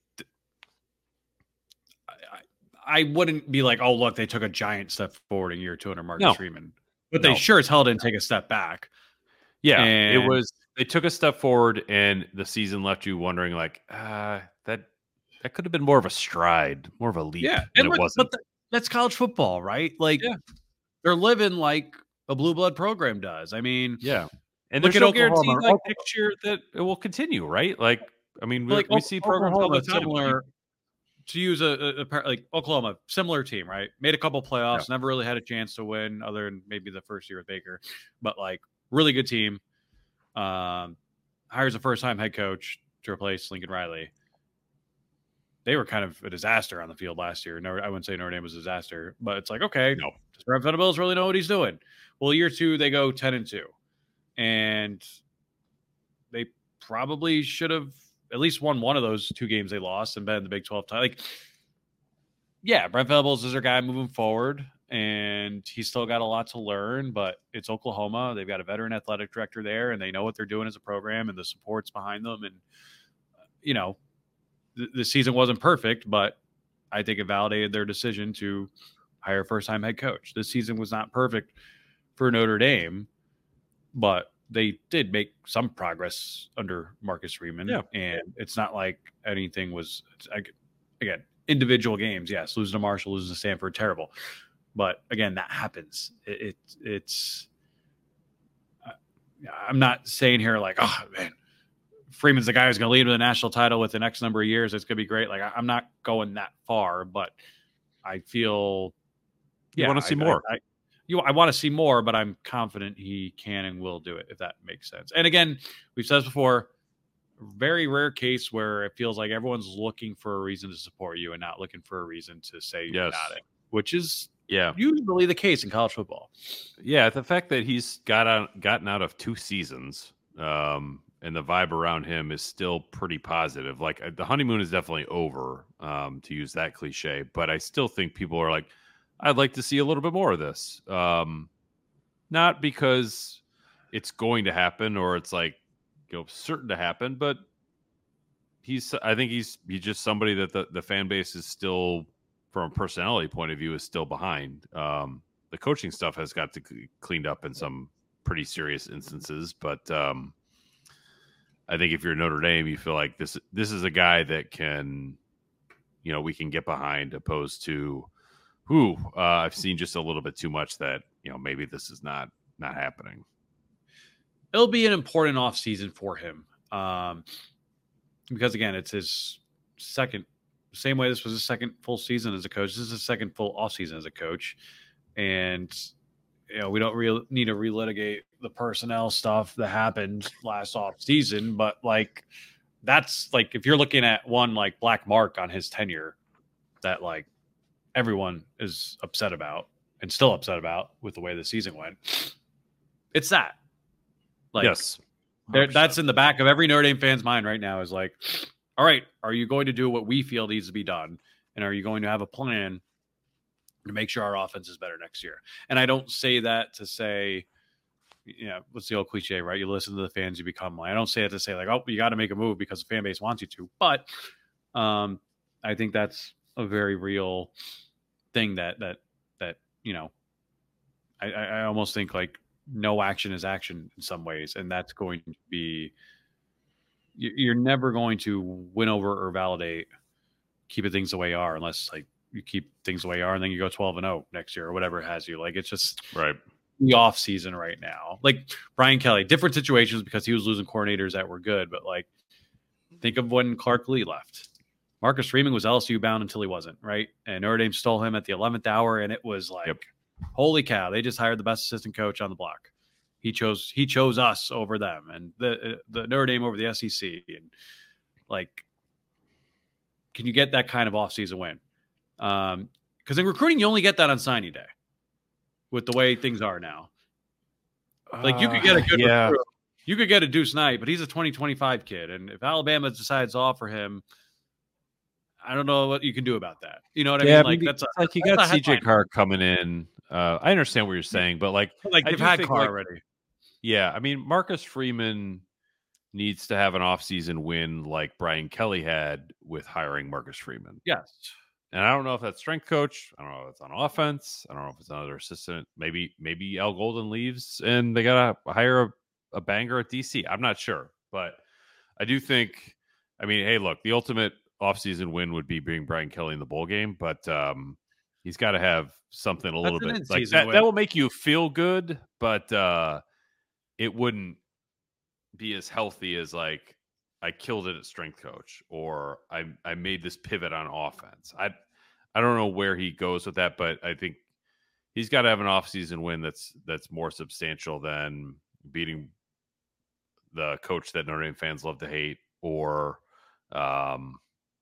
I wouldn't be like, oh, look, they took a giant step forward in year two under Marcus no. Freeman. But no. they sure as hell didn't take a step back. Yeah, and... it was, they took a step forward and the season left you wondering like, uh, that that could have been more of a stride, more of a leap. Yeah, and look, it wasn't. But the, that's college football, right? Like, yeah. they're living like a blue blood program does. I mean, yeah. And there's no guarantee like Oklahoma. next year that it will continue, right? Like, I mean, we, like, we see programs all the time. Similar, to use a, a, a like Oklahoma, similar team, right? Made a couple playoffs, yeah. never really had a chance to win, other than maybe the first year with Baker, but like really good team. Um, hires a first-time head coach to replace Lincoln Riley. They were kind of a disaster on the field last year. No, I wouldn't say Notre Dame was a disaster, but it's like, okay, no, does Brent Venables really know what he's doing? Well, year two they go ten and two, and they probably should have at least won one of those two games they lost and been in the Big twelve title. Like, yeah, Brent Venables is their guy moving forward, and he's still got a lot to learn, but it's Oklahoma. They've got a veteran athletic director there, and they know what they're doing as a program, and the support's behind them. And, you know, the, the season wasn't perfect, but I think it validated their decision to hire a first-time head coach. This season was not perfect for Notre Dame, but they did make some progress under Marcus Freeman. Yeah. And it's not like anything was, again, individual games. Yes. Losing to Marshall, losing to Stanford, terrible. But again, that happens. It, it it's, uh, I'm not saying here like, oh man, Freeman's the guy who's going to lead to the national title within X number of years. It's going to be great. Like I, I'm not going that far, but I feel, you yeah, want to see I, more. I, I, You, I want to see more, but I'm confident he can and will do it, if that makes sense. And again, we've said this before, very rare case where it feels like everyone's looking for a reason to support you and not looking for a reason to say yes. you're not it, which is yeah usually the case in college football. Yeah, the fact that he's got out, gotten out of two seasons um, and the vibe around him is still pretty positive. Like the honeymoon is definitely over, um, to use that cliche, but I still think people are like, I'd like to see a little bit more of this. Um, not because it's going to happen or it's like, you know, certain to happen, but he's, I think he's, he's just somebody that the, the fan base is still, from a personality point of view, is still behind. Um, the coaching stuff has got to be cleaned up in some pretty serious instances, but um, I think if you're Notre Dame, you feel like this, this is a guy that can, you know, we can get behind, opposed to, Ooh, uh, I've seen just a little bit too much that, you know, maybe this is not not happening. It'll be an important offseason for him. Um, because, again, it's his second, same way this was his second full season as a coach. This is his second full offseason as a coach. And, you know, we don't re- need to relitigate the personnel stuff that happened last offseason. But, like, that's, like, if you're looking at one, like, black mark on his tenure that, like, everyone is upset about and still upset about with the way the season went. It's that. Like, yes. That's in the back of every Notre Dame fan's mind right now is like, all right, are you going to do what we feel needs to be done? And are you going to have a plan to make sure our offense is better next year? And I don't say that to say you know, what's the old cliche, right? You listen to the fans, you become one. I don't say it to say like, oh, you got to make a move because the fan base wants you to, but um, I think that's a very real thing that that that you know, I, I almost think like no action is action in some ways, and that's going to be you're never going to win over or validate keeping things the way they are unless like you keep things the way they are and then you go twelve and oh next year or whatever it has you. Like it's just right. The off season right now. Like Brian Kelly, different situations because he was losing coordinators that were good, but like think of when Clark Lee left. Marcus Freeman was L S U bound until he wasn't, right? And Notre Dame stole him at the eleventh hour, and it was like, yep. Holy cow! They just hired the best assistant coach on the block. He chose he chose us over them, and the the Notre Dame over the S E C. And like, can you get that kind of offseason win? Um, because in recruiting, you only get that on signing day. With the way things are now, like you could get a good, uh, yeah. recruit. You could get a Deuce Knight, but he's a twenty twenty-five kid, and if Alabama decides to offer him, I don't know what you can do about that. You know what I yeah, mean? Like that's a, like you got C J Carr coming in. Uh, I understand what you're saying, but like, like they've had Carr like, already. Yeah, I mean, Marcus Freeman needs to have an offseason win like Brian Kelly had with hiring Marcus Freeman. Yes. And I don't know if that's strength coach. I don't know if it's on offense. I don't know if it's another assistant. Maybe maybe Al Golden leaves and they got to hire a, a banger at D C. I'm not sure. But I do think, I mean, hey, look, the ultimate offseason win would be bringing Brian Kelly in the bowl game. But um, he's got to have something a little bit like that. Win. That will make you feel good, but uh, it wouldn't be as healthy as like, I killed it at strength coach, or I I made this pivot on offense. I I don't know where he goes with that, but I think he's got to have an offseason win that's that's more substantial than beating the coach that Notre Dame fans love to hate, or um,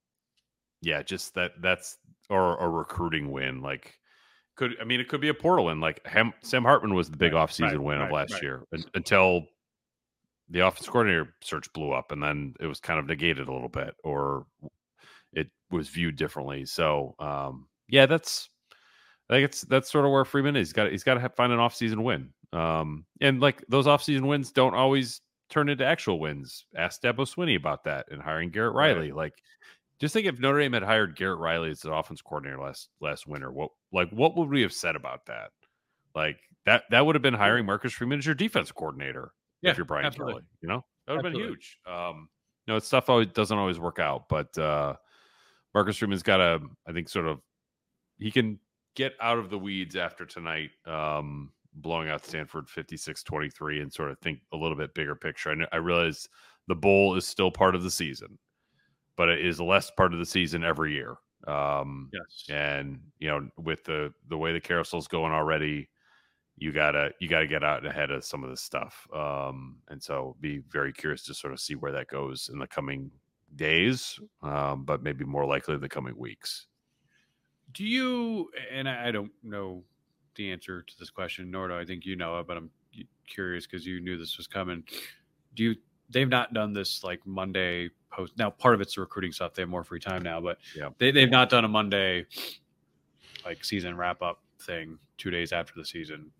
yeah, just that that's or a recruiting win. Like could I mean it could be a portal win. Like Ham, Sam Hartman was the big right, offseason right, win right, of last right. year until the offense coordinator search blew up, and then it was kind of negated a little bit, or it was viewed differently. So, um, yeah, that's I think it's that's sort of where Freeman is. He's got he's got to have, find an offseason win, um, and like those offseason wins don't always turn into actual wins. Ask Dabo Swinney about that and hiring Garrett Riley. Right. Like, just think if Notre Dame had hired Garrett Riley as the offense coordinator last last winter, what like what would we have said about that? Like that that would have been hiring Marcus Freeman as your defense coordinator. Yeah, if you're Brian absolutely. Kelly, you know, that would have been huge. Um, you know, it's stuff always doesn't always work out, but uh, Marcus Freeman's got to, I think, sort of, he can get out of the weeds after tonight, um, blowing out Stanford fifty-six twenty-three and sort of think a little bit bigger picture. I, know, I realize the bowl is still part of the season, but it is less part of the season every year. Um, yes. And, you know, with the, the way the carousel's going already, you gotta you gotta get out ahead of some of this stuff, um, and so be very curious to sort of see where that goes in the coming days, um, but maybe more likely the coming weeks. Do you? And I don't know the answer to this question, nor do I think you know it, but I'm curious because you knew this was coming. Do you? They've not done this like Monday post. Now, part of it's the recruiting stuff. They have more free time now, but yeah, they they've not done a Monday like season wrap up thing two days after the season.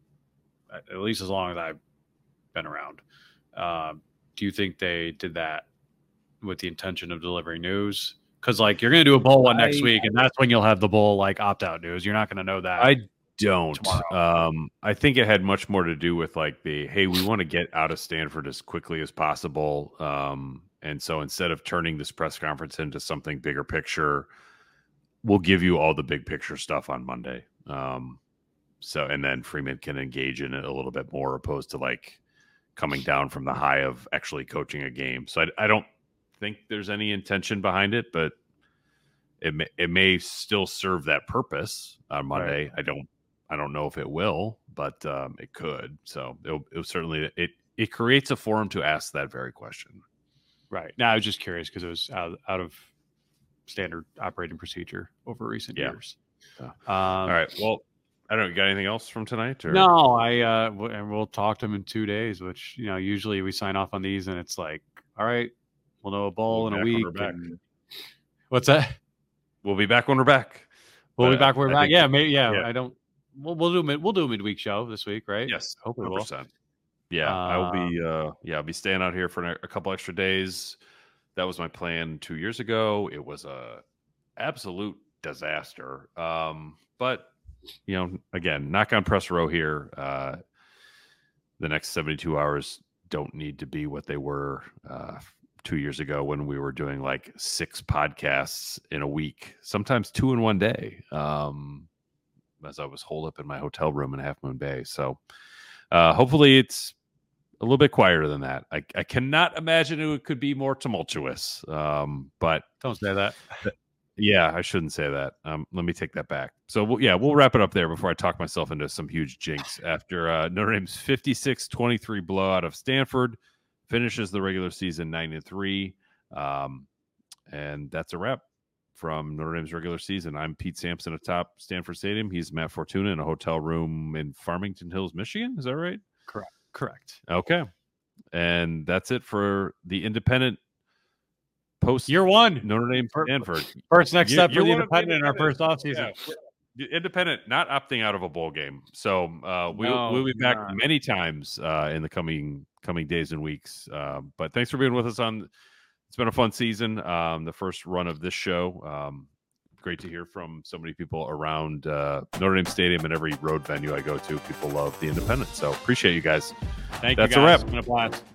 At least as long as I've been around. Um, do you think they did that with the intention of delivering news? Because, like, you're going to do a bowl one I, next week, and that's when you'll have the bowl, like, opt-out news. You're not going to know that. I don't. Um, I think it had much more to do with, like, the, hey, we want to get out of Stanford as quickly as possible. Um, and so instead of turning this press conference into something bigger picture, we'll give you all the big picture stuff on Monday. Um So, and then Freeman can engage in it a little bit more opposed to like coming down from the high of actually coaching a game. So I, I don't think there's any intention behind it, but it may, it may still serve that purpose on Monday. Right. I don't, I don't know if it will, but um, it could. So it'll, it'll certainly, it, it creates a forum to ask that very question. Right. Now I was just curious because it was out, out of standard operating procedure over recent yeah. years. So, um, all right. Well, I don't know. You got anything else from tonight? Or? No, I uh, w- and we'll talk to them in two days. Which you know, usually we sign off on these, and it's like, all right, we'll know a bowl we'll in a week. And... What's that? We'll be back when we're back. We'll but be back when we're I back. Yeah, maybe, yeah, yeah. I don't. We'll we'll do mid, we'll do a midweek show this week, right? Yes, hopefully we'll. Yeah, I'll be. Um, Uh, yeah, I'll be staying out here for a couple extra days. That was my plan two years ago. It was a absolute disaster. Um, but you know, again, knock on press row here. Uh, the next seventy-two hours don't need to be what they were uh, two years ago when we were doing like six podcasts in a week, sometimes two in one day. Um, as I was holed up in my hotel room in Half Moon Bay. So uh, hopefully it's a little bit quieter than that. I, I cannot imagine it could be more tumultuous. Um, but don't say that. Yeah, I shouldn't say that. Um, let me take that back. So, we'll, yeah, we'll wrap it up there before I talk myself into some huge jinx. After uh, Notre Dame's fifty-six twenty-three blowout of Stanford, finishes the regular season nine and three, um, and that's a wrap from Notre Dame's regular season. I'm Pete Sampson atop Stanford Stadium. He's Matt Fortuna in a hotel room in Farmington Hills, Michigan. Is that right? Correct. Correct. Okay, and that's it for the Independent. Post year one, Notre Dame, Stanford. First next you, step for the Independent in our first offseason. Yeah. Independent not opting out of a bowl game, so uh, we, no, we'll be back not. many times uh, in the coming coming days and weeks. Uh, but thanks for being with us on. It's been a fun season. Um, the first run of this show. Um, great to hear from so many people around uh, Notre Dame Stadium and every road venue I go to. People love the Independent, so appreciate you guys. Thank That's you guys. a wrap. It's been a blast.